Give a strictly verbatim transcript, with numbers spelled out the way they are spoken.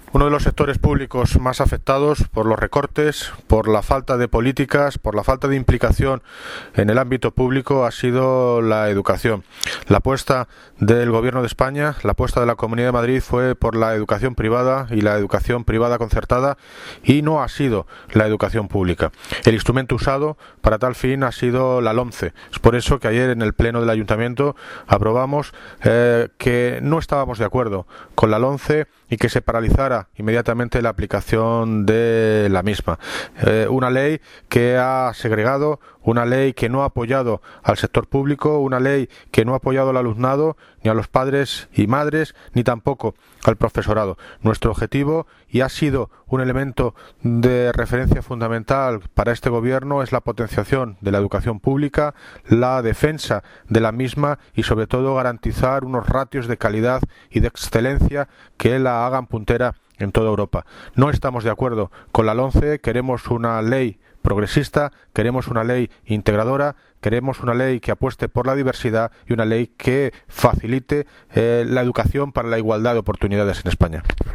Uno de los sectores públicos más afectados por los recortes, por la falta de políticas, por la falta de implicación en el ámbito público ha sido la educación. La apuesta del Gobierno de España, la apuesta de la Comunidad de Madrid fue por la educación privada y la educación privada concertada y no ha sido la educación pública. El instrumento usado para tal fin ha sido la LOMCE. Es por eso que ayer en el Pleno del Ayuntamiento aprobamos eh, que no estábamos de acuerdo con la LOMCE y que se paralizara inmediatamente la aplicación de la misma. Eh, una ley que ha segregado, una ley que no ha apoyado al sector público, una ley que no ha apoyado al alumnado, ni a los padres y madres, ni tampoco al profesorado. Nuestro objetivo, y ha sido un elemento de referencia fundamental para este Gobierno, es la potenciación de la educación pública, la defensa de la misma y sobre todo garantizar unos ratios de calidad y de excelencia que la hagan puntera en toda Europa. No estamos de acuerdo con la LOMCE, queremos una ley progresista, queremos una ley integradora, queremos una ley que apueste por la diversidad y una ley que facilite eh, la educación para la igualdad de oportunidades en España.